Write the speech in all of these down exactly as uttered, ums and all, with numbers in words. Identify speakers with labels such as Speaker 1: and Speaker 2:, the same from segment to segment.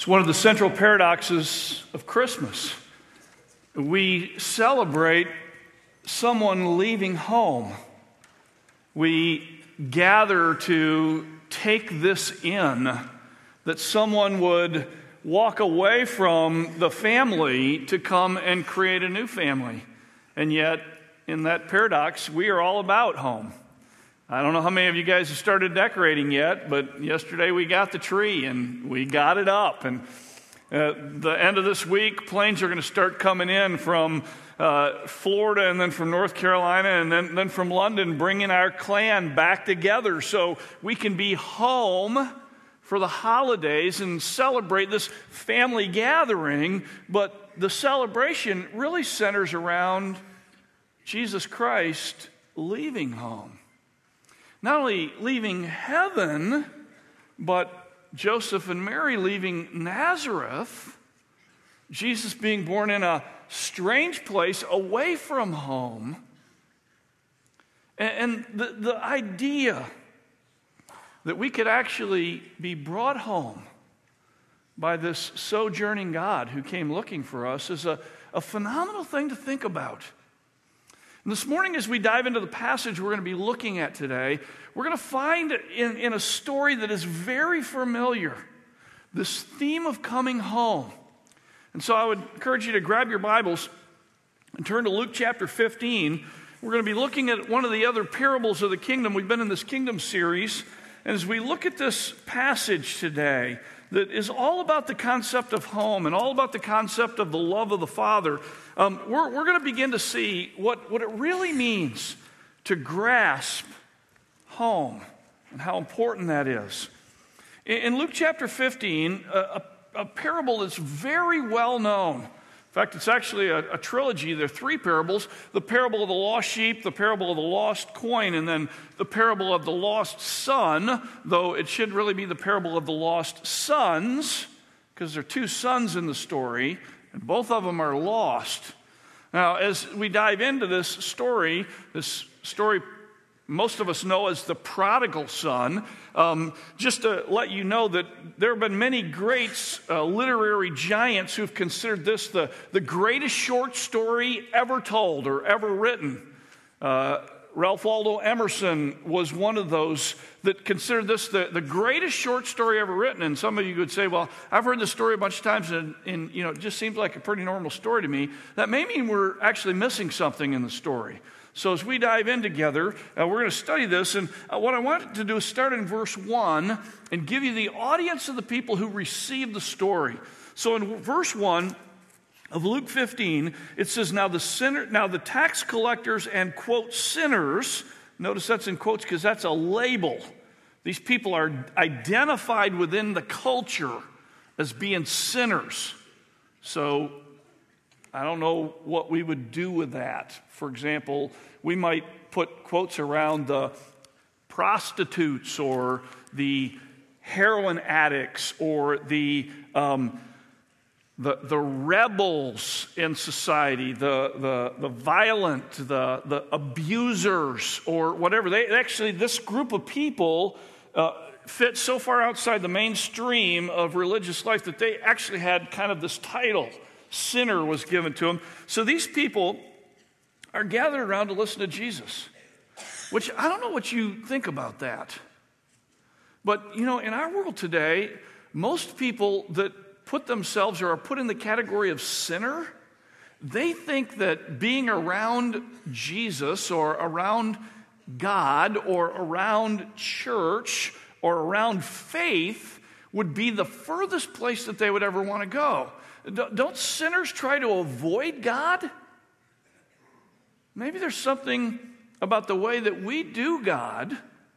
Speaker 1: one of the central paradoxes of Christmas. We celebrate someone leaving home. We gather to take this in, that someone would walk away from the family to come and create a new family. And yet, in that paradox, we are all about home. I don't know how many of you guys have started decorating yet, but yesterday we got the tree and we got it up. And uh, the end of this week, planes are going to start coming in from uh, Florida and then from North Carolina and then, then from London, bringing our clan back together so we can be home for the holidays and celebrate this family gathering. But the celebration really centers around Jesus Christ leaving home. Not only leaving heaven, but Joseph and Mary leaving Nazareth, Jesus being born in a strange place away from home. And the, the idea that we could actually be brought home by this sojourning God who came looking for us is a, a phenomenal thing to think about. And this morning, as we dive into the passage we're going to be looking at today, we're going to find in, in a story that is very familiar, this theme of coming home. And so I would encourage you to grab your Bibles and turn to Luke chapter fifteen. We're going to be looking at one of the other parables of the kingdom. We've been in this kingdom series. And as we look at this passage today that is all about the concept of home and all about the concept of the love of the Father, um, we're, we're going to begin to see what, what it really means to grasp home and how important that is. In, in Luke chapter fifteen, a, a, a parable that's very well known. In fact, it's actually a, a trilogy. There are three parables: the parable of the lost sheep, the parable of the lost coin, and then the parable of the lost son, though it should really be the parable of the lost sons, because there are two sons in the story, and both of them are lost. Now, as we dive into this story, this story most of us know as the prodigal son, um, just to let you know that there have been many great uh, literary giants who've considered this the, the greatest short story ever told or ever written. Uh, Ralph Waldo Emerson was one of those that considered this the, the greatest short story ever written. And some of you would say, well, I've heard this story a bunch of times and, and you know, it just seems like a pretty normal story to me. That may mean we're actually missing something in the story. So as we dive in together, uh, we're going to study this. And uh, what I want to do is start in verse one and give you the audience of the people who received the story. So in verse one of Luke fifteen, it says, now the sinner, now the tax collectors and, quote, sinners, notice that's in quotes because that's a label. These people are identified within the culture as being sinners. So I don't know what we would do with that. For example, we might put quotes around the prostitutes or the heroin addicts or the um, the, the rebels in society, the the, the violent, the, the abusers, or whatever. They actually, this group of people uh, fit so far outside the mainstream of religious life that they actually had kind of this title. Sinner was given to them. So these people are gathered around to listen to Jesus, which I don't know what you think about that. But, you know, in our world today, most people that put themselves or are put in the category of sinner, they think that being around Jesus or around God or around church or around faith would be the furthest place that they would ever want to go. Don't sinners try to avoid God? Maybe there's something about the way that we do God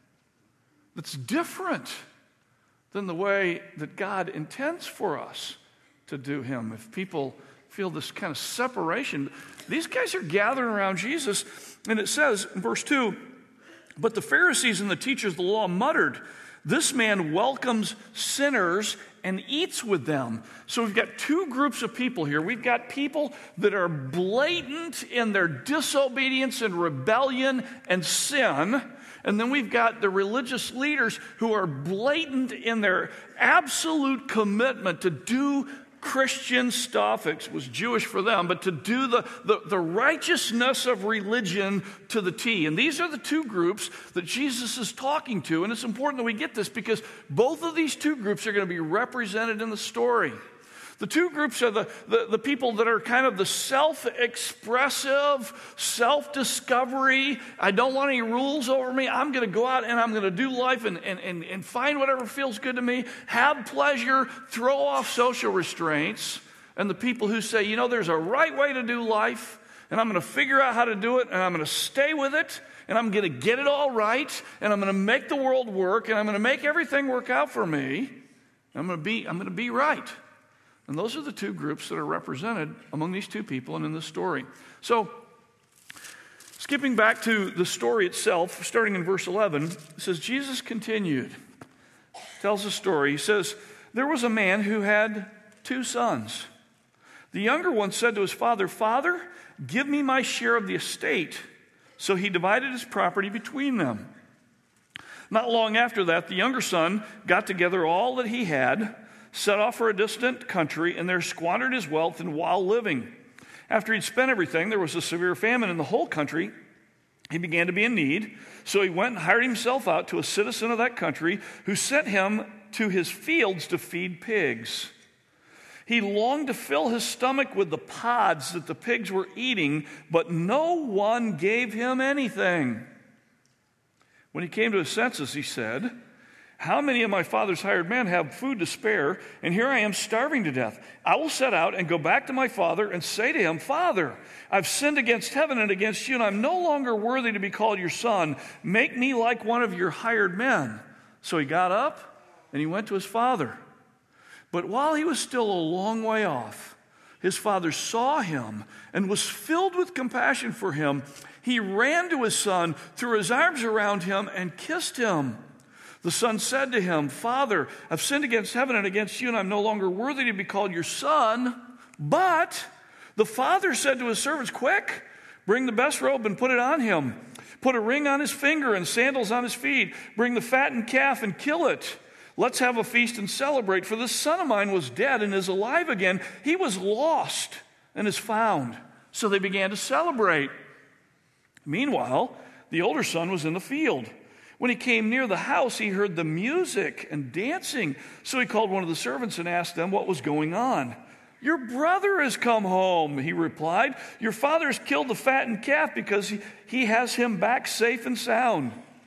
Speaker 1: that's different than the way that God intends for us to do Him. If people feel this kind of separation, these guys are gathering around Jesus, and it says in verse two, but the Pharisees and the teachers of the law muttered, this man welcomes sinners and eats with them. So we've got two groups of people here. We've got people that are blatant in their disobedience and rebellion and sin, And then we've got the religious leaders who are blatant in their absolute commitment to do Christian stuff. It was Jewish for them, but to do the, the, the righteousness of religion to the T. And these are the two groups that Jesus is talking to. And it's important that we get this because both of these two groups are going to be represented in the story. The two groups are the, the, the people that are kind of the self-expressive, self-discovery. I don't want any rules over me. I'm going to go out and I'm going to do life and, and, and, and find whatever feels good to me, have pleasure, throw off social restraints. And the people who say, you know, there's a right way to do life, and I'm going to figure out how to do it, and I'm going to stay with it, and I'm going to get it all right, and I'm going to make the world work, and I'm going to make everything work out for me. I'm going to be, I'm going to be right. And those are the two groups that are represented among these two people and in this story. So, skipping back to the story itself, starting in verse eleven, it says, Jesus continued, tells a story. He says, there was a man who had two sons. The younger one said to his father, Father, give me my share of the estate. So he divided his property between them. Not long after that, the younger son got together all that he had, set off for a distant country, and there squandered his wealth in wild living. After he'd spent everything, there was a severe famine in the whole country. He began to be in need, so he went and hired himself out to a citizen of that country who sent him to his fields to feed pigs. He longed to fill his stomach with the pods that the pigs were eating, but no one gave him anything. When he came to his senses, he said, how many of my father's hired men have food to spare, and here I am starving to death? I will set out and go back to my father and say to him, Father, I've sinned against heaven and against you, and I'm no longer worthy to be called your son. Make me like one of your hired men. So he got up and he went to his father. But while he was still a long way off, his father saw him and was filled with compassion for him. He ran to his son, threw his arms around him, and kissed him. The son said to him, Father, I've sinned against heaven and against you, and I'm no longer worthy to be called your son. But the father said to his servants, quick, bring the best robe and put it on him. Put a ring on his finger and sandals on his feet. Bring the fattened calf and kill it. Let's have a feast and celebrate, for this son of mine was dead and is alive again. He was lost and is found. So they began to celebrate. Meanwhile, the older son was in the field. When he came near the house, he heard the music and dancing. So he called one of the servants and asked them what was going on. Your brother has come home, he replied. Your father has killed the fattened calf because he, he has him back safe and sound.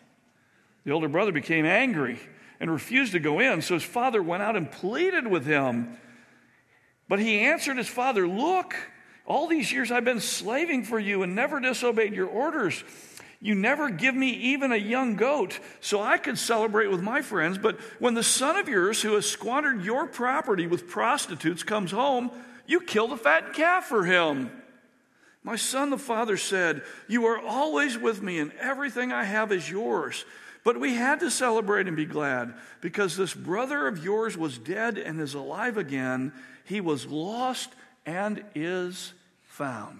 Speaker 1: The older brother became angry and refused to go in. So his father went out and pleaded with him. But he answered his father, look, all these years I've been slaving for you and never disobeyed your orders. You never give me even a young goat so I could celebrate with my friends. But when the son of yours who has squandered your property with prostitutes comes home, you kill the fattened calf for him. My son, the father said, you are always with me and everything I have is yours. But we had to celebrate and be glad because this brother of yours was dead and is alive again. He was lost and is found.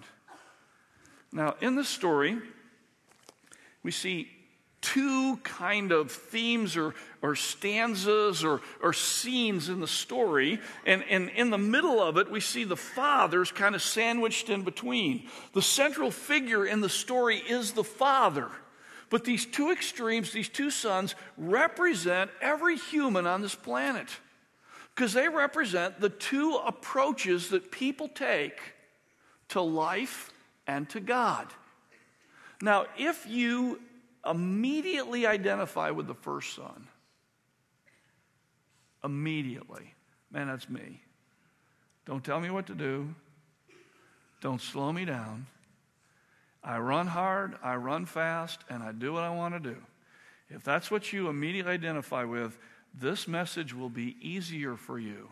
Speaker 1: Now, in this story, we see two kind of themes or, or stanzas or, or scenes in the story. And, and in the middle of it, we see the fathers kind of sandwiched in between. The central figure in the story is the father. But these two extremes, these two sons, represent every human on this planet. Because they represent the two approaches that people take to life and to God. Now, if you immediately identify with the first son, immediately, man, that's me. Don't tell me what to do. Don't slow me down. I run hard, I run fast, and I do what I want to do. If that's what you immediately identify with, this message will be easier for you.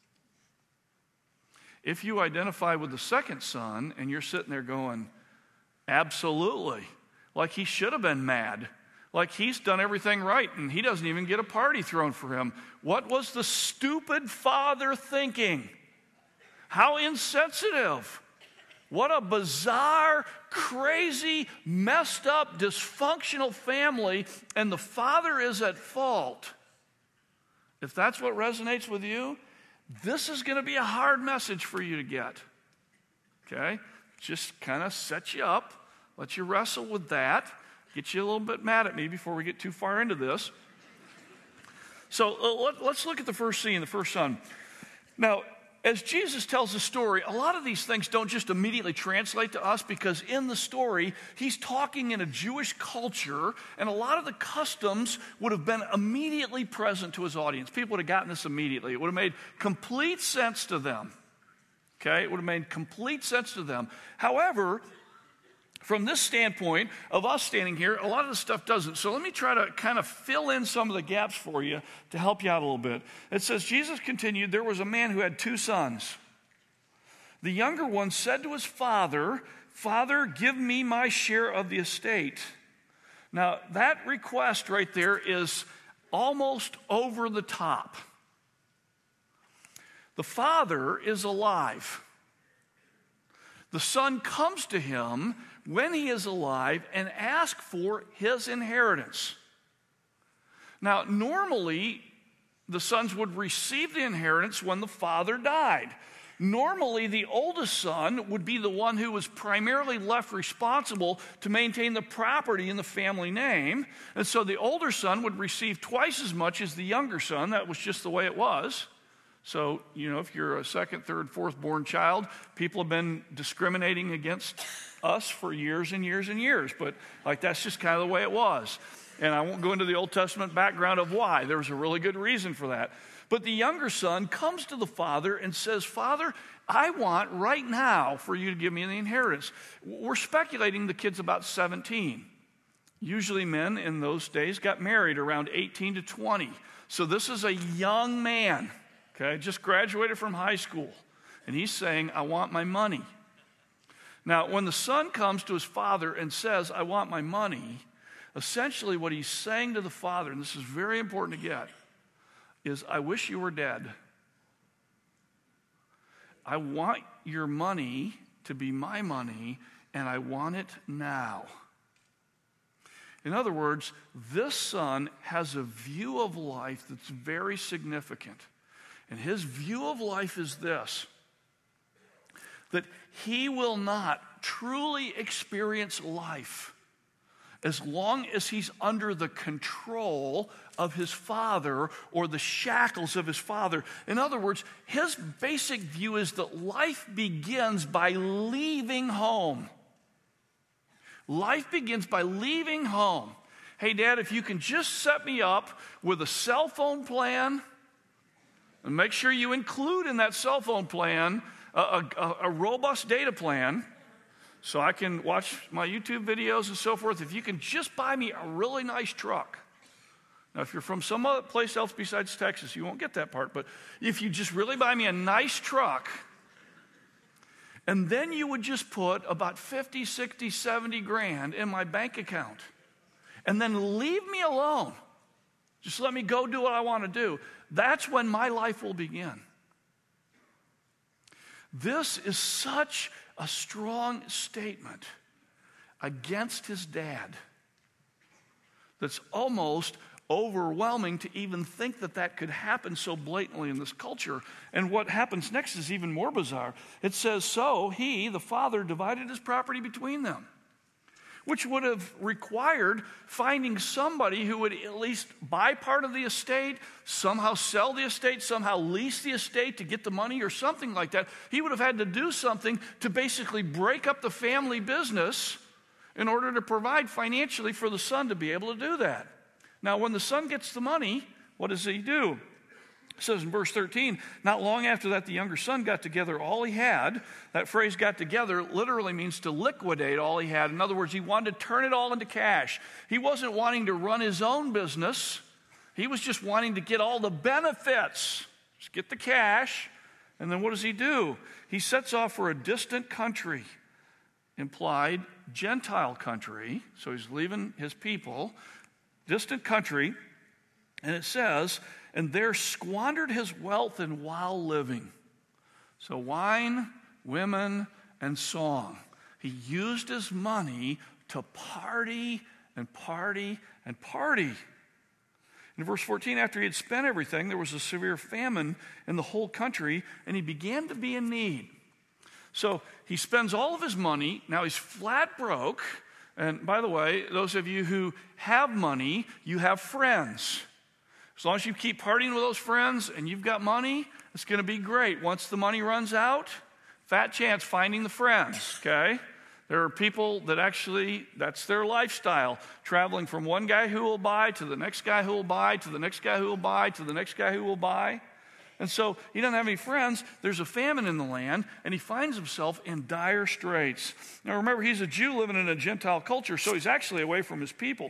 Speaker 1: If you identify with the second son and you're sitting there going, absolutely, like he should have been mad, like he's done everything right and he doesn't even get a party thrown for him. What was the stupid father thinking? How insensitive. What a bizarre, crazy, messed up, dysfunctional family, and the father is at fault. If that's what resonates with you, this is going to be a hard message for you to get. Okay? Just kind of set you up, let you wrestle with that, get you a little bit mad at me before we get too far into this. So uh, let, let's look at the first scene, the first son. Now, as Jesus tells the story, a lot of these things don't just immediately translate to us because in the story, he's talking in a Jewish culture, and a lot of the customs would have been immediately present to his audience. People would have gotten this immediately. It would have made complete sense to them. Okay? It would have made complete sense to them. However, from this standpoint of us standing here, a lot of this stuff doesn't. So let me try to kind of fill in some of the gaps for you to help you out a little bit. It says, Jesus continued, there was a man who had two sons. The younger one said to his father, Father, give me my share of the estate. Now, that request right there is almost over the top. The father is alive. The son comes to him when he is alive and asks for his inheritance. Now, normally, the sons would receive the inheritance when the father died. Normally, the oldest son would be the one who was primarily left responsible to maintain the property in the family name. And so the older son would receive twice as much as the younger son. That was just the way it was. So, you know, if you're a second, third, fourth born child, people have been discriminating against us for years and years and years. But, like, that's just kind of the way it was. And I won't go into the Old Testament background of why. There was a really good reason for that. But the younger son comes to the father and says, Father, I want right now for you to give me the inheritance. We're speculating the kid's about seventeen. Usually men in those days got married around eighteen to twenty. So this is a young man. Okay, just graduated from high school. And he's saying, I want my money. Now, when the son comes to his father and says, I want my money, essentially what he's saying to the father, and this is very important to get, is I wish you were dead. I want your money to be my money, and I want it now. In other words, this son has a view of life that's very significant. And his view of life is this, that he will not truly experience life as long as he's under the control of his father or the shackles of his father. In other words, his basic view is that life begins by leaving home. Life begins by leaving home. Hey, Dad, if you can just set me up with a cell phone plan, and make sure you include in that cell phone plan a, a, a robust data plan so I can watch my YouTube videos and so forth. If you can just buy me a really nice truck. Now, if you're from some other place else besides Texas, you won't get that part. But if you just really buy me a nice truck, and then you would just put about fifty, sixty, seventy grand in my bank account, and then leave me alone. Just let me go do what I want to do. That's when my life will begin. This is such a strong statement against his dad that's almost overwhelming to even think that that could happen so blatantly in this culture. And what happens next is even more bizarre. It says, so he, the father, divided his property between them, which would have required finding somebody who would at least buy part of the estate, somehow sell the estate, somehow lease the estate to get the money or something like that. He would have had to do something to basically break up the family business in order to provide financially for the son to be able to do that. Now, when the son gets the money, what does he do? It says in verse thirteen, not long after that, the younger son got together all he had. That phrase got together literally means to liquidate all he had. In other words, he wanted to turn it all into cash. He wasn't wanting to run his own business. He was just wanting to get all the benefits. Just get the cash. And then what does he do? He sets off for a distant country, implied Gentile country. So he's leaving his people, distant country. And it says, and there squandered his wealth in wild living. So wine, women, and song. He used his money to party and party and party. In verse fourteen, after he had spent everything, there was a severe famine in the whole country, and he began to be in need. So he spends all of his money. Now he's flat broke. And by the way, those of you who have money, you have friends. As long as you keep partying with those friends and you've got money, it's going to be great. Once the money runs out, fat chance finding the friends, okay? There are people that actually, that's their lifestyle, traveling from one guy who will buy to the next guy who will buy to the next guy who will buy to the next guy who will buy. And so he doesn't have any friends. There's a famine in the land, and he finds himself in dire straits. Now remember, he's a Jew living in a Gentile culture, so he's actually away from his people.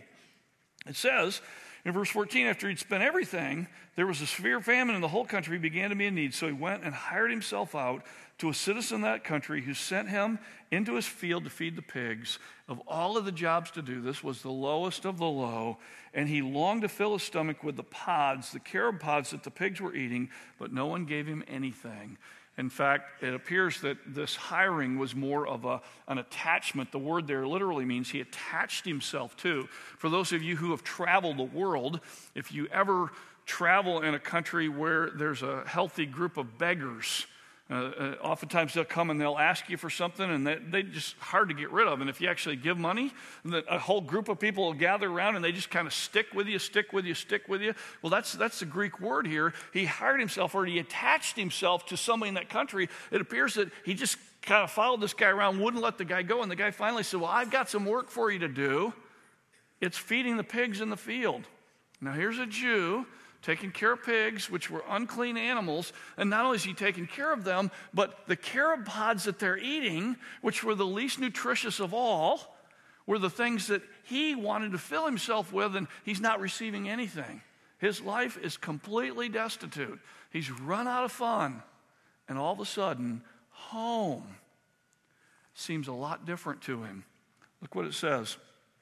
Speaker 1: It says in verse fourteen, after he'd spent everything, there was a severe famine in the whole country. He began to be in need. So he went and hired himself out to a citizen of that country who sent him into his field to feed the pigs. Of all of the jobs to do, this was the lowest of the low. And he longed to fill his stomach with the pods, the carob pods that the pigs were eating, but no one gave him anything. In fact, it appears that this hiring was more of a, an attachment. The word there literally means he attached himself to. For those of you who have traveled the world, if you ever travel in a country where there's a healthy group of beggars, uh, uh, oftentimes they'll come and they'll ask you for something, and they, they just hard to get rid of. And if you actually give money, a whole group of people will gather around and they just kind of stick with you, stick with you, stick with you. Well, that's that's the Greek word here. He hired himself, or he attached himself to somebody in that country. It appears that he just kind of followed this guy around, wouldn't let the guy go, and the guy finally said, well, I've got some work for you to do. It's feeding the pigs in the field. Now, here's a Jew taking care of pigs, which were unclean animals, and not only is he taking care of them, but the carob pods that they're eating, which were the least nutritious of all, were the things that he wanted to fill himself with, and he's not receiving anything. His life is completely destitute. He's run out of fun, and all of a sudden, home seems a lot different to him. Look what it says.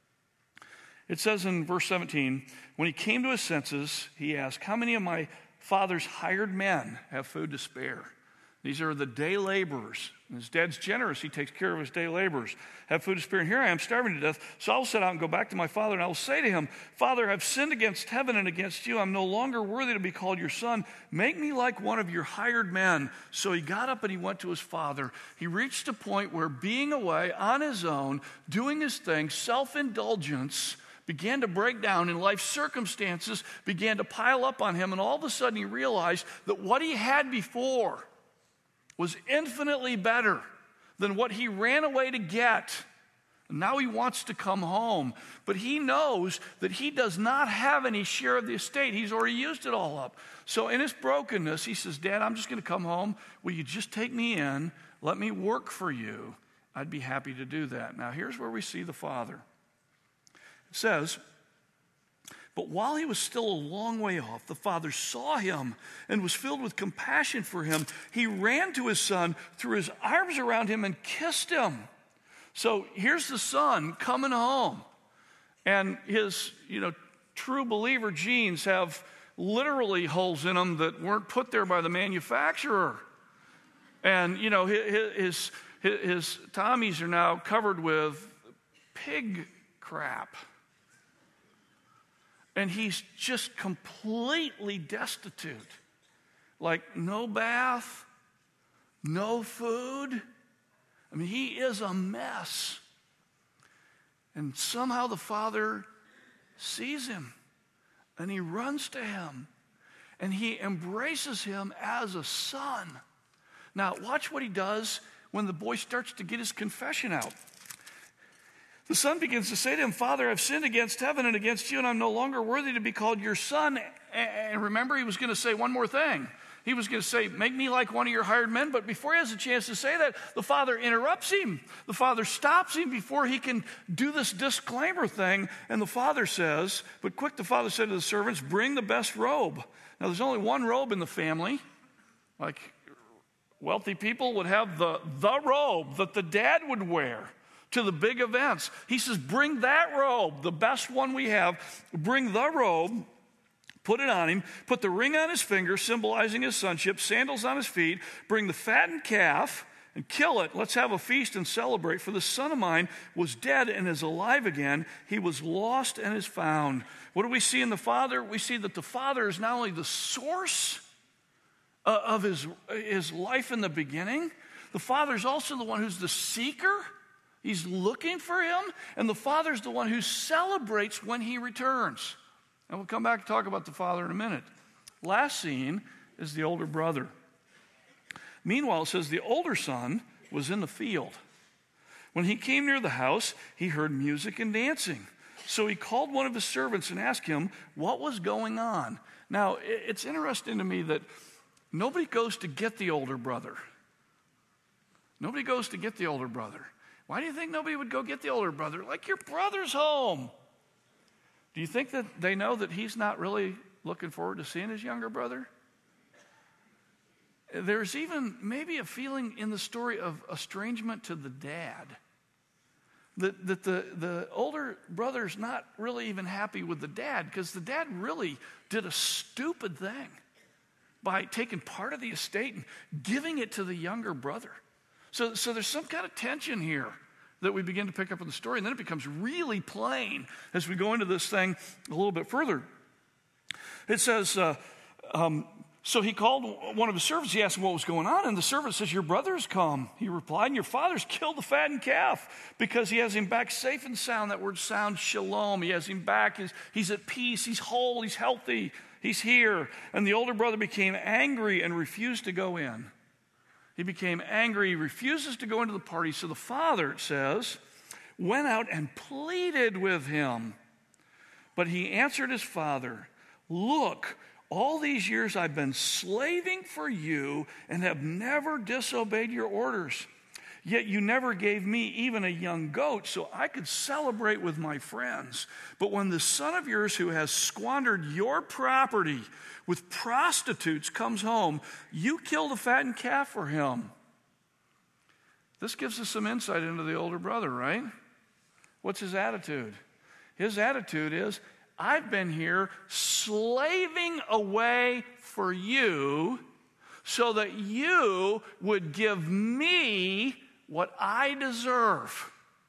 Speaker 1: It says in verse seventeen, when he came to his senses, he asked, how many of my father's hired men have food to spare? These are the day laborers. And his dad's generous. He takes care of his day laborers. Have food to spare. And here I am starving to death. So I will set out and go back to my father, and I will say to him, Father, I've sinned against heaven and against you. I'm no longer worthy to be called your son. Make me like one of your hired men. So he got up and he went to his father. He reached a point where being away on his own, doing his thing, self-indulgence, began to break down, and life circumstances began to pile up on him, and all of a sudden he realized that what he had before was infinitely better than what he ran away to get. And now he wants to come home, but he knows that he does not have any share of the estate. He's already used it all up. So in his brokenness, he says, Dad, I'm just going to come home. Will you just take me in? Let me work for you. I'd be happy to do that. Now here's where we see the father. It says, but while he was still a long way off, the father saw him and was filled with compassion for him. He ran to his son, threw his arms around him, and kissed him. So here's the son coming home. And his, you know, true believer genes have literally holes in them that weren't put there by the manufacturer. And, you know, his, his, his tummies are now covered with pig crap. And he's just completely destitute. Like no bath, no food. I mean, he is a mess. And somehow the father sees him, and he runs to him, and he embraces him as a son. Now, watch what he does when the boy starts to get his confession out. The son begins to say to him, Father, I've sinned against heaven and against you, and I'm no longer worthy to be called your son. And remember, he was going to say one more thing. He was going to say, make me like one of your hired men. But before he has a chance to say that, the father interrupts him. The father stops him before he can do this disclaimer thing. And the father says, but quick, the father said to the servants, bring the best robe. Now, there's only one robe in the family. Like wealthy people would have the, the robe that the dad would wear to the big events. He says, bring that robe, the best one we have. Bring the robe, put it on him, put the ring on his finger, symbolizing his sonship, sandals on his feet. Bring the fattened calf and kill it. Let's have a feast and celebrate. For the son of mine was dead and is alive again. He was lost and is found. What do we see in the Father? We see that the Father is not only the source uh, of his, his life in the beginning, the Father is also the one who's the seeker. He's looking for him. And the Father's the one who celebrates when he returns. And we'll come back and talk about the Father in a minute. Last scene is the older brother. Meanwhile, it says the older son was in the field. When he came near the house, he heard music and dancing. So he called one of his servants and asked him what was going on. Now, it's interesting to me that nobody goes to get the older brother. Nobody goes to get the older brother. Why do you think nobody would go get the older brother? Like, your brother's home. Do you think that they know that he's not really looking forward to seeing his younger brother? There's even maybe a feeling in the story of estrangement to the dad. That, that the, the older brother's not really even happy with the dad because the dad really did a stupid thing by taking part of the estate and giving it to the younger brother. So, so there's some kind of tension here that we begin to pick up in the story, and then it becomes really plain as we go into this thing a little bit further. It says, uh, um, so he called one of his servants. He asked him what was going on, and the servant says, your brother's come. He replied, and your father's killed the fattened calf because he has him back safe and sound. That word sound, shalom. He has him back. He's, he's at peace. He's whole. He's healthy. He's here. And the older brother became angry and refused to go in. He became angry. He refuses to go into the party. So the father, it says, went out and pleaded with him. But he answered his father, look, all these years I've been slaving for you and have never disobeyed your orders. Yet you never gave me even a young goat so I could celebrate with my friends. But when the son of yours who has squandered your property with prostitutes comes home, you kill the fattened calf for him. This gives us some insight into the older brother, right? What's his attitude? His attitude is, I've been here slaving away for you so that you would give me what I deserve.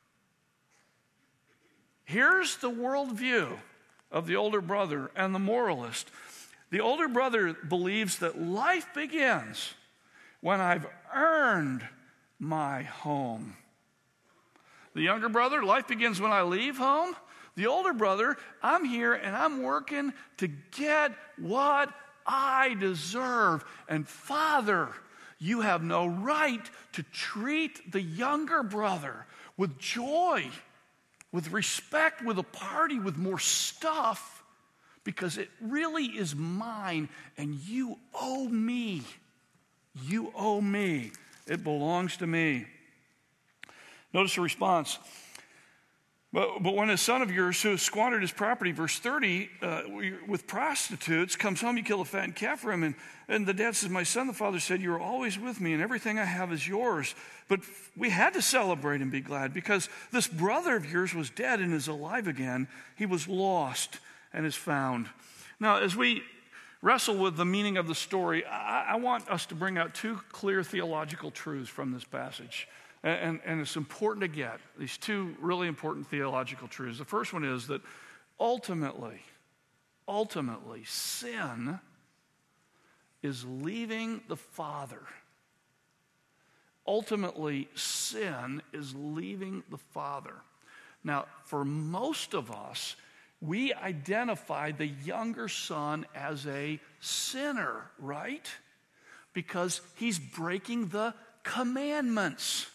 Speaker 1: Here's the worldview of the older brother and the moralist. The older brother believes that life begins when I've earned my home. The younger brother, life begins when I leave home. The older brother, I'm here and I'm working to get what I deserve. And Father, you have no right to treat the younger brother with joy, with respect, with a party, with more stuff, because it really is mine and you owe me. You owe me. It belongs to me. Notice the response. But, but when a son of yours who has squandered his property, verse thirty, uh, with prostitutes, comes home, you kill a fattened calf for him. And, and the dad says, my son, the father said, you are always with me and everything I have is yours. But we had to celebrate and be glad because this brother of yours was dead and is alive again. He was lost and is found. Now, as we wrestle with the meaning of the story, I, I want us to bring out two clear theological truths from this passage. And, and it's important to get these two really important theological truths. The first one is that ultimately, ultimately, sin is leaving the Father. Ultimately, sin is leaving the Father. Now, for most of us, we identify the younger son as a sinner, right? Because he's breaking the commandments.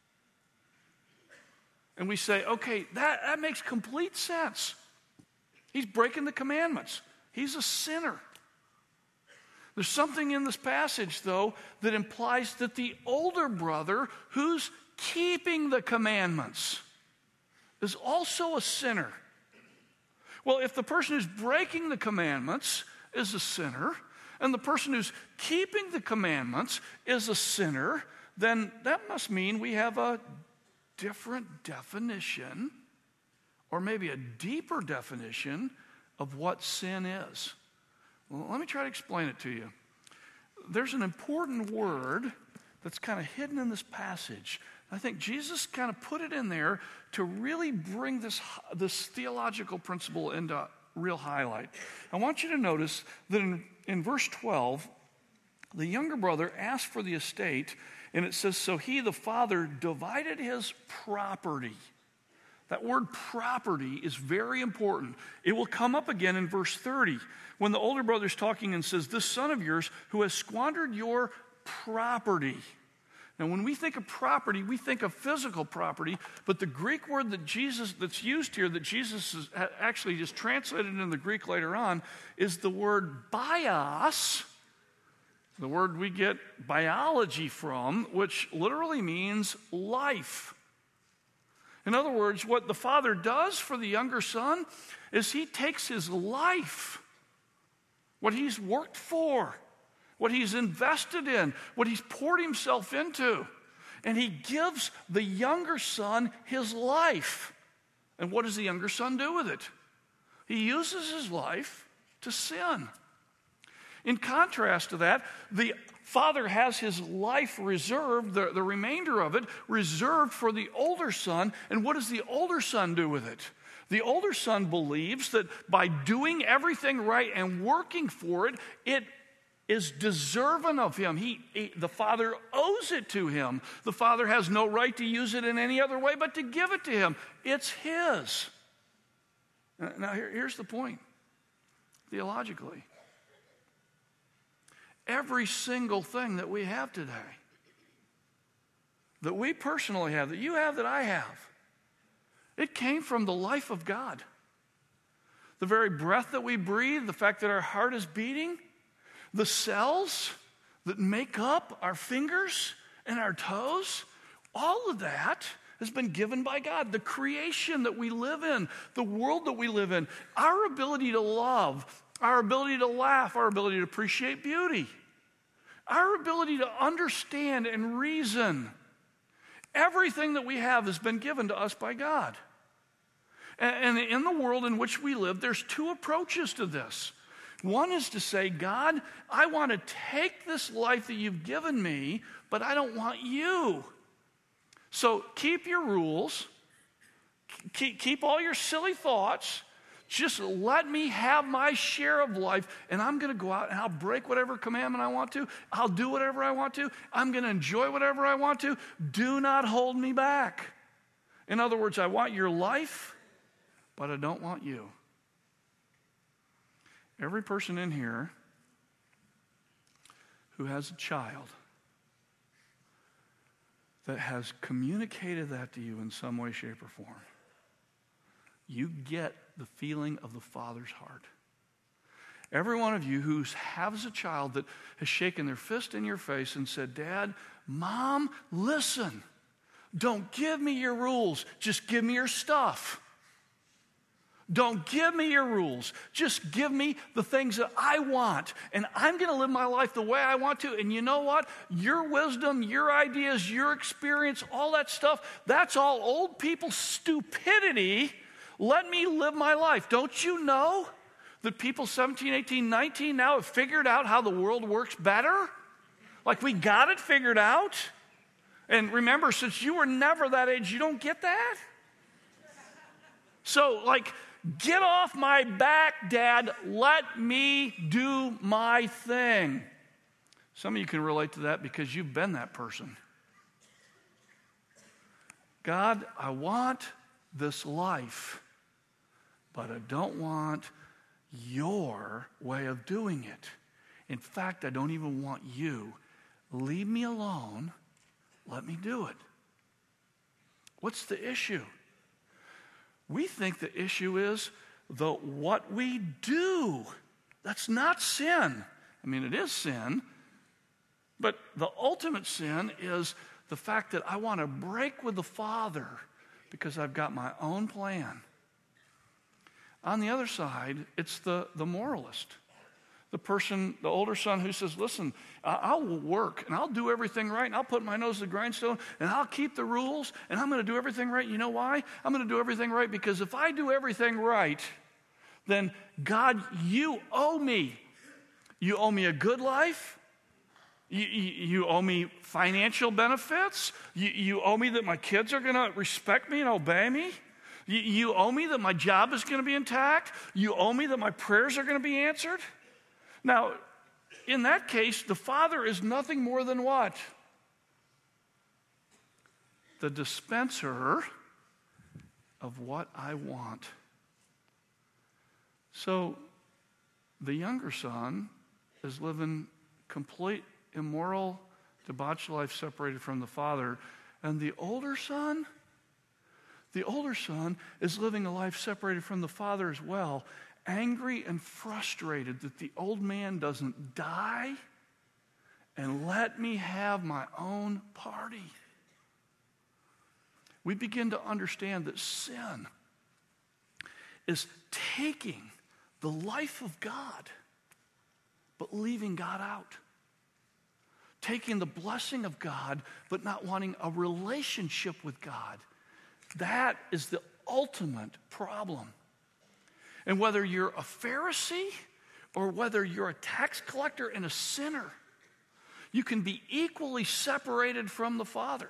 Speaker 1: And we say, okay, that, that makes complete sense. He's breaking the commandments. He's a sinner. There's something in this passage, though, that implies that the older brother who's keeping the commandments is also a sinner. Well, if the person who's breaking the commandments is a sinner, and the person who's keeping the commandments is a sinner, then that must mean we have a different definition, or maybe a deeper definition of what sin is. Well, let me try to explain it to you. There's an important word that's kind of hidden in this passage. I think Jesus kind of put it in there to really bring this, this theological principle into real highlight. I want you to notice that in, in verse twelve, the younger brother asked for the estate, and it says, so he, the father, divided his property. That word property is very important. It will come up again in verse thirty when the older brother's talking and says, this son of yours who has squandered your property. Now, when we think of property, we think of physical property, but the Greek word that Jesus, that's used here, that Jesus is actually just translated in the Greek later on, is the word bios, the word we get biology from, which literally means life. In other words, what the father does for the younger son is he takes his life, what he's worked for, what he's invested in, what he's poured himself into, and he gives the younger son his life. And what does the younger son do with it? He uses his life to sin. In contrast to that, the father has his life reserved, the, the remainder of it, reserved for the older son. And what does the older son do with it? The older son believes that by doing everything right and working for it, it is deserving of him. He, he, the father owes it to him. The father has no right to use it in any other way but to give it to him. It's his. Now, here, here's the point, theologically. Every single thing that we have today, that we personally have, that you have, that I have, it came from the life of God. The very breath that we breathe, the fact that our heart is beating, the cells that make up our fingers and our toes, all of that has been given by God. The creation that we live in, the world that we live in, our ability to love, our ability to laugh, our ability to appreciate beauty, our ability to understand and reason. Everything that we have has been given to us by God. And in the world in which we live, there's two approaches to this. One is to say, God, I want to take this life that you've given me, but I don't want you. So keep your rules, keep, keep all your silly thoughts, just let me have my share of life, and I'm going to go out and I'll break whatever commandment I want to. I'll do whatever I want to. I'm going to enjoy whatever I want to. Do not hold me back. In other words, I want your life, but I don't want you. Every person in here who has a child that has communicated that to you in some way, shape, or form, you get the feeling of the Father's heart. Every one of you who has a child that has shaken their fist in your face and said, Dad, Mom, listen, don't give me your rules, just give me your stuff. Don't give me your rules. Just give me the things that I want. And I'm going to live my life the way I want to. And you know what? Your wisdom, your ideas, your experience, all that stuff, that's all old people stupidity. Let me live my life. Don't you know that people seventeen, eighteen, nineteen now have figured out how the world works better? Like we got it figured out. And remember, since you were never that age, you don't get that? So, like, get off my back, Dad. Let me do my thing. Some of you can relate to that because you've been that person. God, I want this life, but I don't want your way of doing it. In fact, I don't even want you. Leave me alone. Let me do it. What's the issue? We think the issue is the what we do. That's not sin. I mean, it is sin. But the ultimate sin is the fact that I want to break with the Father because I've got my own plan. On the other side, it's the, the moralist. The person, the older son who says, listen, I'll work and I'll do everything right and I'll put my nose to the grindstone and I'll keep the rules and I'm going to do everything right. You know why? I'm going to do everything right because if I do everything right, then God, you owe me. You owe me a good life You, you, you owe me financial benefits? You, you owe me that my kids are going to respect me and obey me? You, you owe me that my job is going to be intact? You owe me that my prayers are going to be answered? Now, in that case, the Father is nothing more than what? The dispenser of what I want. So, the younger son is living complete immoral, debauched life separated from the father. And the older son, the older son is living a life separated from the father as well, angry and frustrated that the old man doesn't die and let me have my own party. We begin to understand that sin is taking the life of God, but leaving God out. Taking the blessing of God, but not wanting a relationship with God. That is the ultimate problem. And whether you're a Pharisee or whether you're a tax collector and a sinner, you can be equally separated from the Father.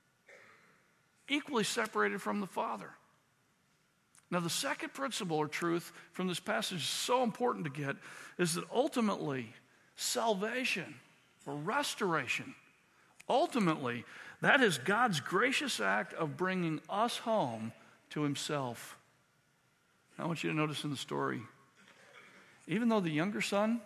Speaker 1: Equally separated from the Father. Now, the second principle or truth from this passage is so important to get is that ultimately, salvation or restoration, ultimately, that is God's gracious act of bringing us home to himself. Now, I want you to notice in the story, even though the younger son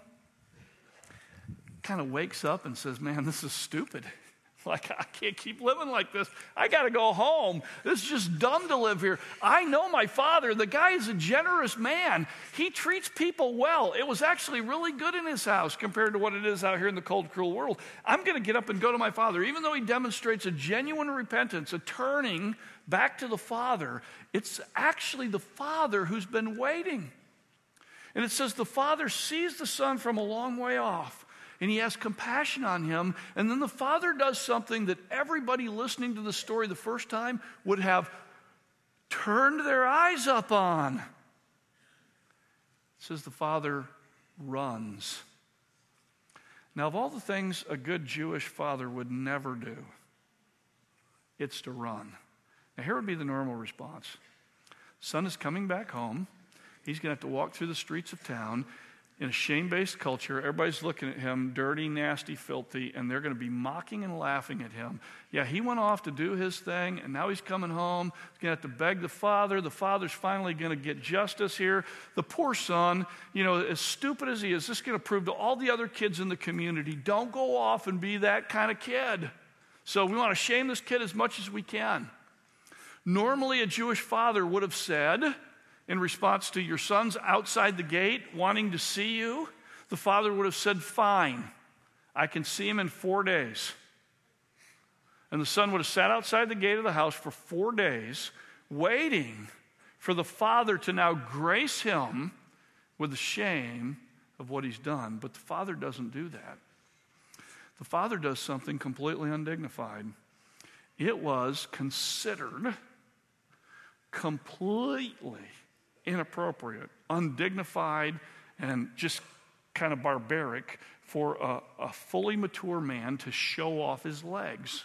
Speaker 1: kind of wakes up and says, man, this is stupid. Like, I can't keep living like this. I got to go home. This is just dumb to live here. I know my father. The guy is a generous man. He treats people well. It was actually really good in his house compared to what it is out here in the cold, cruel world. I'm going to get up and go to my father. Even though he demonstrates a genuine repentance, a turning back to the Father, it's actually the Father who's been waiting. And it says the Father sees the Son from a long way off. And he has compassion on him. And then the Father does something that everybody listening to the story the first time would have turned their eyes up on. It says the Father runs. Now, of all the things a good Jewish father would never do, it's to run. Now, here would be the normal response. Son is coming back home. He's going to have to walk through the streets of town. In a shame-based culture, everybody's looking at him, dirty, nasty, filthy, and they're going to be mocking and laughing at him. Yeah, he went off to do his thing, and now he's coming home. He's going to have to beg the father. The father's finally going to get justice here. The poor son, you know, as stupid as he is, this is going to prove to all the other kids in the community, don't go off and be that kind of kid. So we want to shame this kid as much as we can. Normally, a Jewish father would have said, in response to your son's outside the gate wanting to see you, the father would have said, fine, I can see him in four days. And the son would have sat outside the gate of the house for four days, waiting for the father to now grace him with the shame of what he's done. But the father doesn't do that. The father does something completely undignified. It was considered completely inappropriate, undignified, and just kind of barbaric for a, a fully mature man to show off his legs.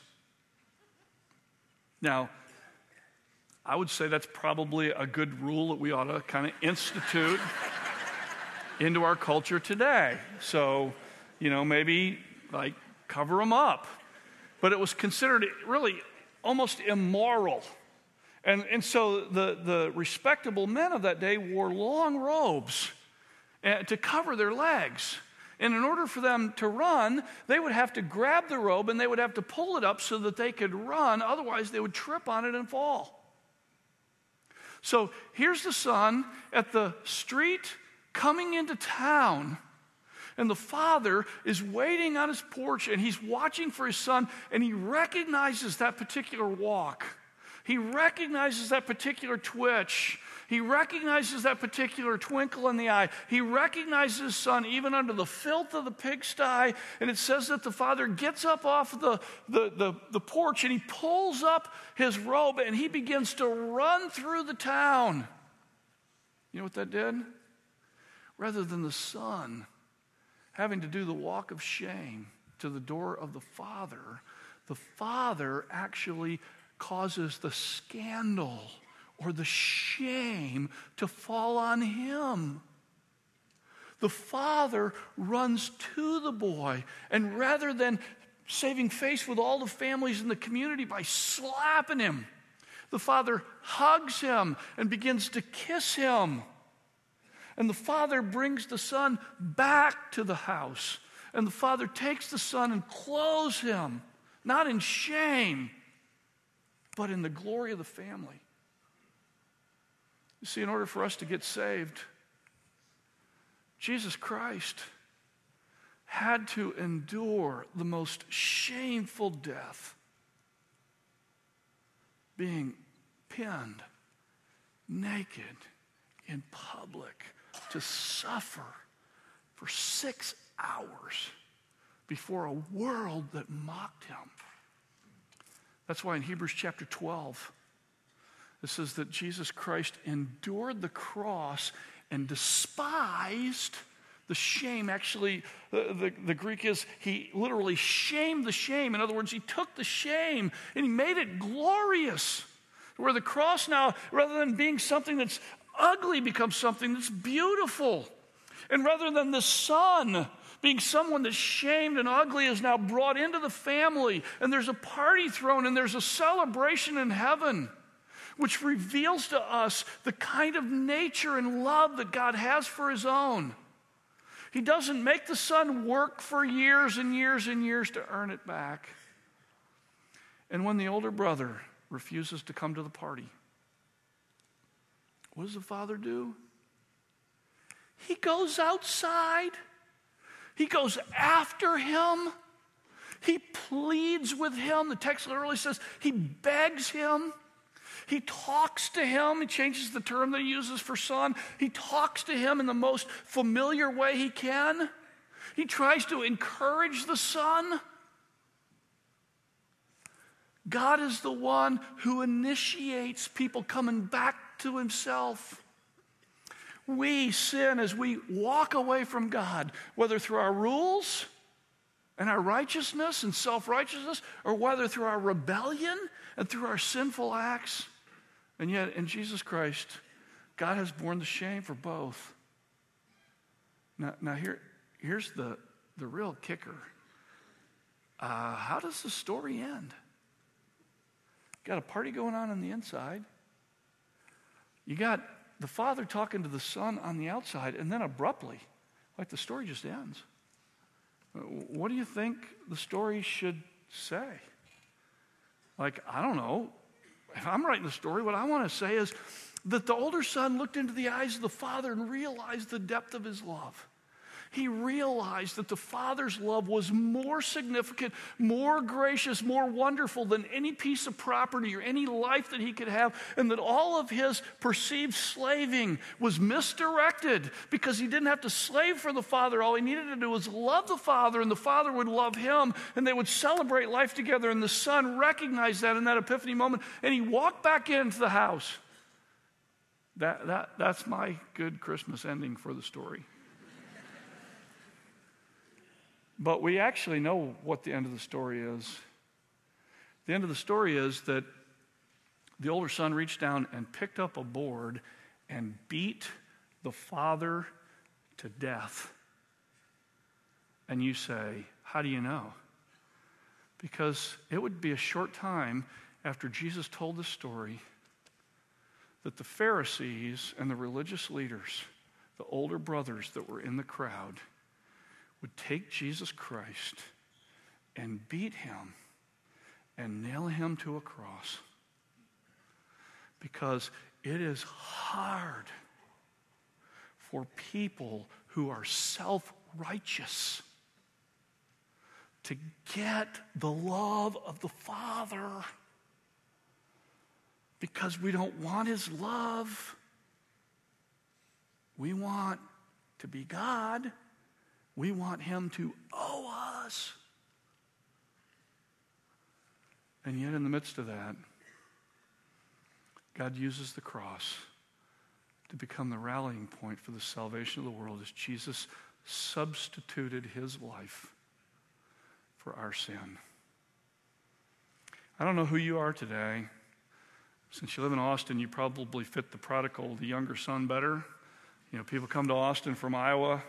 Speaker 1: Now, I would say that's probably a good rule that we ought to kind of institute into our culture today. So, you know, maybe like cover them up. But it was considered really almost immoral. And, and so the, the respectable men of that day wore long robes uh, to cover their legs. And in order for them to run, they would have to grab the robe and they would have to pull it up so that they could run. Otherwise, they would trip on it and fall. So here's the son at the street coming into town. And the father is waiting on his porch and he's watching for his son and he recognizes that particular walk. He recognizes that particular twitch. He recognizes that particular twinkle in the eye. He recognizes his son even under the filth of the pigsty. And it says that the father gets up off the, the, the, the porch and he pulls up his robe and he begins to run through the town. You know what that did? Rather than the son having to do the walk of shame, to the door of the Father, the Father actually causes the scandal or the shame to fall on him. The Father runs to the boy, and rather than saving face with all the families in the community by slapping him, the Father hugs him and begins to kiss him. And the Father brings the Son back to the house. And the Father takes the Son and clothes him, not in shame, but in the glory of the family. You see, in order for us to get saved, Jesus Christ had to endure the most shameful death, being pinned naked in public to suffer for six hours before a world that mocked him. That's why in Hebrews chapter twelve, it says that Jesus Christ endured the cross and despised the shame. Actually, the, the, the Greek is he literally shamed the shame. In other words, he took the shame and he made it glorious. Where the cross now, rather than being something that's ugly, becomes something that's beautiful. And rather than the Son being someone that's shamed and ugly, is now brought into the family, and there's a party thrown, and there's a celebration in heaven, which reveals to us the kind of nature and love that God has for his own. He doesn't make the Son work for years and years and years to earn it back. And when the older brother refuses to come to the party, what does the Father do? He goes outside. He goes after him. He pleads with him. The text literally says he begs him. He talks to him. He changes the term that he uses for son. He talks to him in the most familiar way he can. He tries to encourage the Son. God is the one who initiates people coming back to himself. We sin as we walk away from God, whether through our rules and our righteousness and self-righteousness, or whether through our rebellion and through our sinful acts. And yet, in Jesus Christ, God has borne the shame for both. Now, now here, here's the, the real kicker. Uh, how does the story end? Got a party going on on the inside. You got the Father talking to the Son on the outside, and then abruptly, like the story just ends. What do you think the story should say? Like, I don't know. If I'm writing the story, what I want to say is that the older son looked into the eyes of the Father and realized the depth of his love. He realized that the Father's love was more significant, more gracious, more wonderful than any piece of property or any life that he could have, and that all of his perceived slaving was misdirected because he didn't have to slave for the Father. All he needed to do was love the Father, and the Father would love him, and they would celebrate life together. And the Son recognized that in that epiphany moment, and he walked back into the house. That, that, that's my good Christmas ending for the story. But we actually know what the end of the story is. The end of the story is that the older son reached down and picked up a board and beat the father to death. And you say, how do you know? Because it would be a short time after Jesus told the story that the Pharisees and the religious leaders, the older brothers that were in the crowd, would take Jesus Christ and beat him and nail him to a cross. Because it is hard for people who are self-righteous to get the love of the Father, because we don't want his love. We want to be God. We want him to owe us. And yet in the midst of that, God uses the cross to become the rallying point for the salvation of the world as Jesus substituted his life for our sin. I don't know who you are today. Since you live in Austin, you probably fit the prodigal, the younger son, better. You know, people come to Austin from Iowa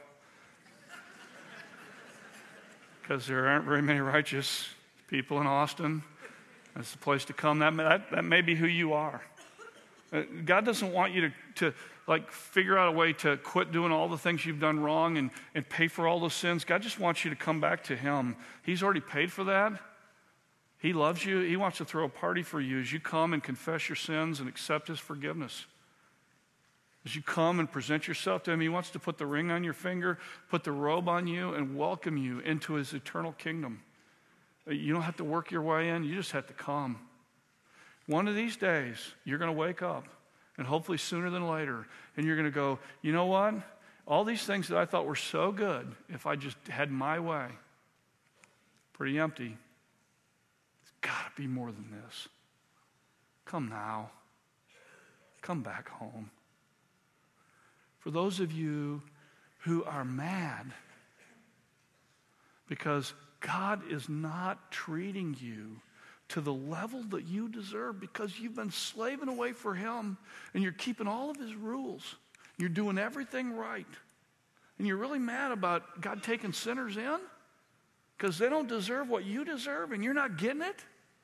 Speaker 1: because there aren't very many righteous people in Austin. That's the place to come. That, that, that may be who you are. Uh, God doesn't want you to, to like figure out a way to quit doing all the things you've done wrong and, and pay for all those sins. God just wants you to come back to Him. He's already paid for that. He loves you. He wants to throw a party for you as you come and confess your sins and accept His forgiveness. As you come and present yourself to Him, He wants to put the ring on your finger, put the robe on you, and welcome you into His eternal kingdom. You don't have to work your way in. You just have to come. One of these days, you're going to wake up, and hopefully sooner than later, and you're going to go, you know what? All these things that I thought were so good, if I just had my way, pretty empty. It's got to be more than this. Come now. Come back home. For those of you who are mad because God is not treating you to the level that you deserve because you've been slaving away for Him and you're keeping all of His rules. You're doing everything right. And you're really mad about God taking sinners in because they don't deserve what you deserve and you're not getting it.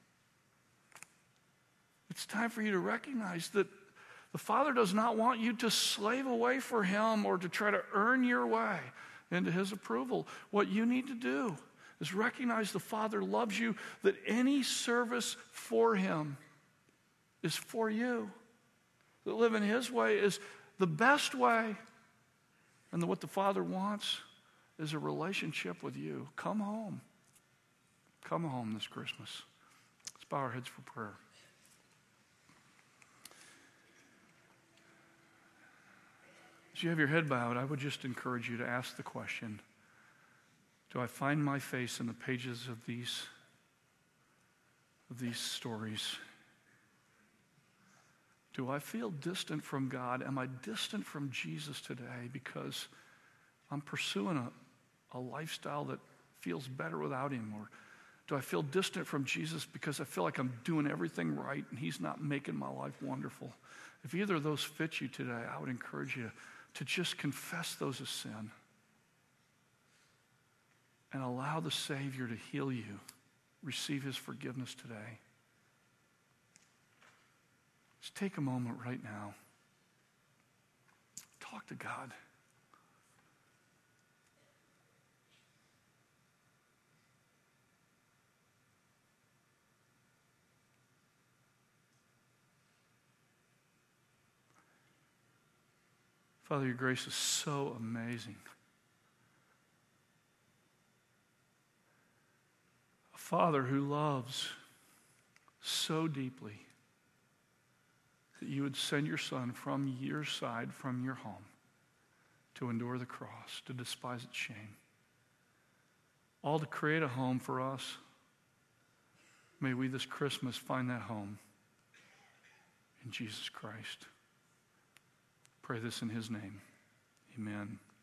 Speaker 1: It's time for you to recognize that the Father does not want you to slave away for Him or to try to earn your way into His approval. What you need to do is recognize the Father loves you, that any service for Him is for you. That living His way is the best way. And that what the Father wants is a relationship with you. Come home. Come home this Christmas. Let's bow our heads for prayer. As you have your head bowed, I would just encourage you to ask the question, do I find my face in the pages of these, of these stories? Do I feel distant from God? Am I distant from Jesus today because I'm pursuing a, a lifestyle that feels better without Him? Or do I feel distant from Jesus because I feel like I'm doing everything right and He's not making my life wonderful? If either of those fit you today, I would encourage you to just confess those as sin and allow the Savior to heal you. Receive His forgiveness today. Just take a moment right now. Talk to God. Father, your grace is so amazing. A Father who loves so deeply that you would send your Son from your side, from your home, to endure the cross, to despise its shame. All to create a home for us. May we this Christmas find that home in Jesus Christ. Pray this in His name. Amen.